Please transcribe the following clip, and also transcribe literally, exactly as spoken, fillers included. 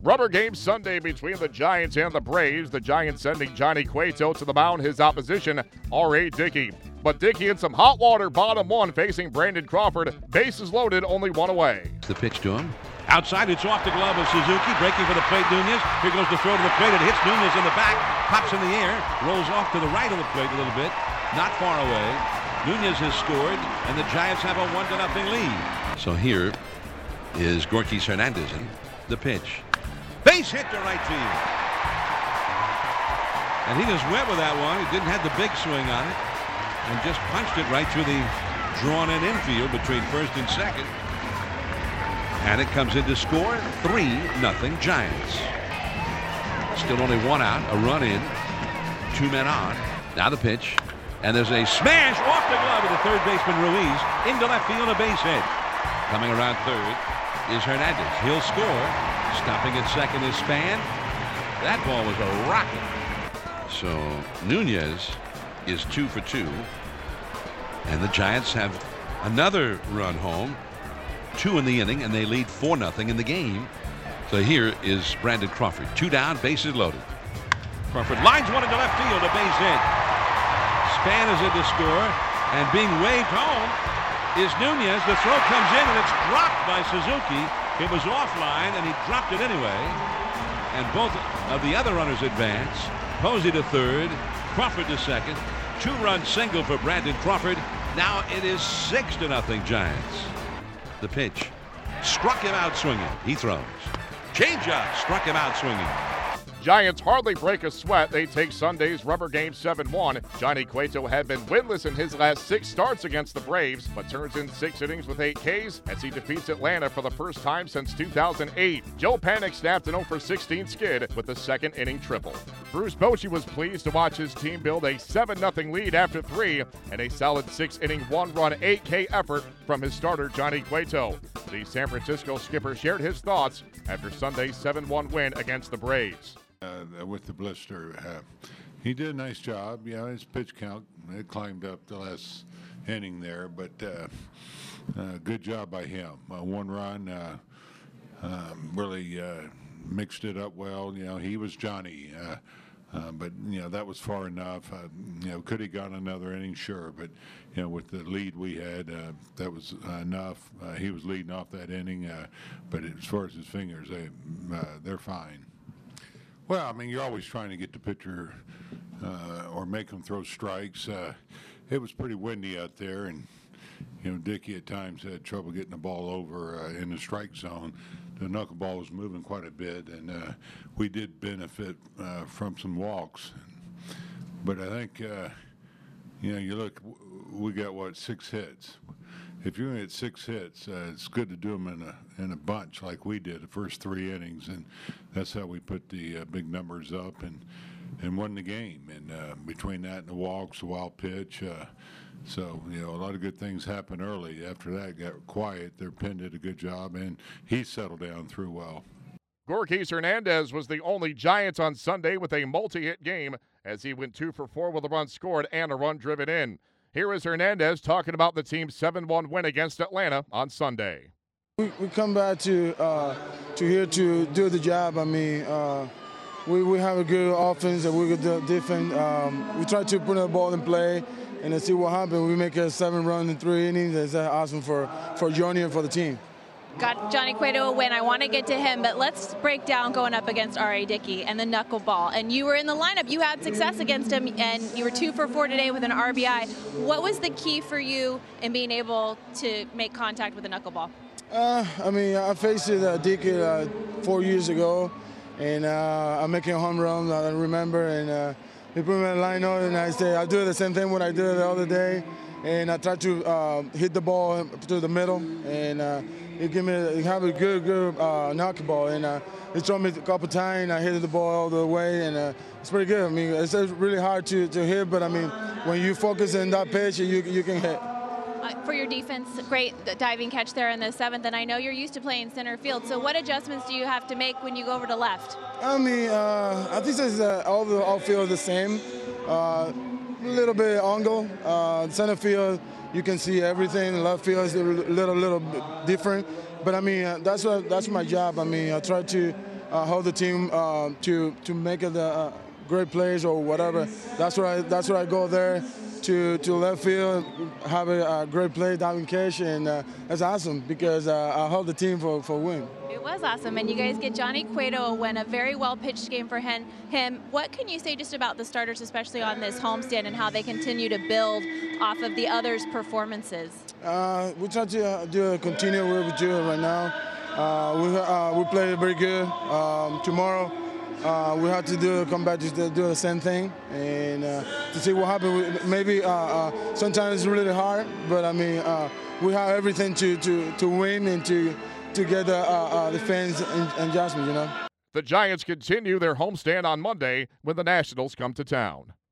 Rubber game Sunday between the Giants and the Braves. The Giants sending Johnny Cueto to the mound. His opposition, R A. Dickey. But Dickey in some hot water, bottom one, facing Brandon Crawford. Bases loaded, only one away. The pitch to him. Outside, it's off the glove of Suzuki. Breaking for the plate, Nunez. Here goes the throw to the plate. It hits Nunez in the back. Pops in the air. Rolls off to the right of the plate a little bit. Not far away. Nunez has scored, and the Giants have a one to nothing lead. So here is Gorkys Hernandez in the pitch. Base hit to right field. And he just went with that one. He didn't have the big swing on it. And just punched it right through the drawn-in infield between first and second. And it comes in to score three nothing Giants. Still only one out, a run in, two men on. Now the pitch. And there's a smash off the glove of the third baseman Ruiz into left field, a base hit. Coming around third is Hernandez. He'll score. Stopping at second is Span. That ball was a rocket. So Nunez is two for two. And the Giants have another run home. Two in the inning, and they lead four nothing in the game. So here is Brandon Crawford. Two down, bases loaded. Crawford lines one into left field, a base hit. Span is in to score, and being waved home is Nunez. The throw comes in, and it's dropped by Suzuki. It was offline, and he dropped it anyway. And both of the other runners advance. Posey to third, Crawford to second. Two-run single for Brandon Crawford. Now it is six to nothing Giants. The pitch. Struck him out swinging. He throws. Changeup. Struck him out swinging. Giants hardly break a sweat. They take Sunday's rubber game seven one. Johnny Cueto had been winless in his last six starts against the Braves, but turns in six innings with eight Ks as he defeats Atlanta for the first time since two thousand eight. Joe Panik snapped an oh for sixteen skid with the second inning triple. Bruce Bochy was pleased to watch his team build a seven nothing lead after three and a solid six-inning, one-run, eight K effort from his starter, Johnny Cueto. The San Francisco skipper shared his thoughts after Sunday's seven one win against the Braves. Uh, with the blister, uh, he did a nice job. You know, his pitch count, it climbed up the last inning there, but uh, uh, good job by him. Uh, one run, uh, um, really uh, mixed it up well. You know, he was Johnny, uh, uh, but you know that was far enough. Uh, you know, could he gone another inning? Sure, but you know, with the lead we had, uh, that was uh, enough. Uh, he was leading off that inning, uh, but as far as his fingers, they uh, they're fine. Well, I mean, you're always trying to get the pitcher uh, or make him throw strikes. Uh, it was pretty windy out there, and you know, Dickey at times had trouble getting the ball over uh, in the strike zone. The knuckleball was moving quite a bit, and uh, we did benefit uh, from some walks. But I think, uh, you know, you look, we got what, six hits. If you're going to get six hits, uh, it's good to do them in a in a bunch like we did the first three innings, and that's how we put the uh, big numbers up and and won the game. And uh, between that and the walks, the wild pitch, uh, so you know a lot of good things happened early. After that, it got quiet. Their pen did a good job, and he settled down through well. Gorkys Hernandez was the only Giant on Sunday with a multi-hit game as he went two for four with a run scored and a run driven in. Here is Hernandez talking about the team's seven one win against Atlanta on Sunday. We, we come back to uh, to here to do the job. I mean, uh, we, we have a good offense that we could defend. Um, we try to put the ball in play and then see what happens. We make a seven run in three innings. That's awesome for, for Johnny and for the team. Got Johnny Cueto a win. I want to get to him, but let's break down going up against R A. Dickey and the knuckleball. And you were in the lineup. You had success against him, and you were two for four today with an R B I. What was the key for you in being able to make contact with the knuckleball? Uh, I mean, I faced it uh, Dickey uh, four years ago, and uh, I'm making a home run, I remember, and uh, he put me in the lineup, and I say, I do the same thing what I did the other day, and I try to uh, hit the ball to the middle, and uh, he give me, he have a good, good uh, knuckleball, and uh, he throw me a couple times, I hit the ball all the way, and uh, it's pretty good. I mean, it's really hard to, to hit, but I mean, when you focus on that pitch, you, you can hit. Uh, for your defense, great diving catch there in the seventh, and I know you're used to playing center field, so what adjustments do you have to make when you go over to left? I mean, uh, I think it's, uh, all the outfield the same. Uh, a little bit angle. Uh, center field, you can see everything. Left field is a little, little bit different. But I mean, uh, that's what that's my job. I mean, I try to uh, hold the team uh, to to make it uh, great plays or whatever. That's where I that's where I go there to to left field, have a, a great play, diving catch, and uh, that's awesome because uh, I hold the team for for win. It was awesome, and you guys get Johnny Cueto a win, a very well-pitched game for him. him. What can you say just about the starters, especially on this homestand, and how they continue to build off of the others' performances? Uh, we try to uh, do a continue what we're doing right now. Uh, we uh, we played very good. Um, tomorrow, uh, we have to do come back to do the same thing and uh, to see what happens. Maybe uh, uh, sometimes it's really hard, but I mean uh, we have everything to to to win and to. to get the, uh, uh, the fans in, in adjustment, you know. The Giants continue their homestand on Monday when the Nationals come to town.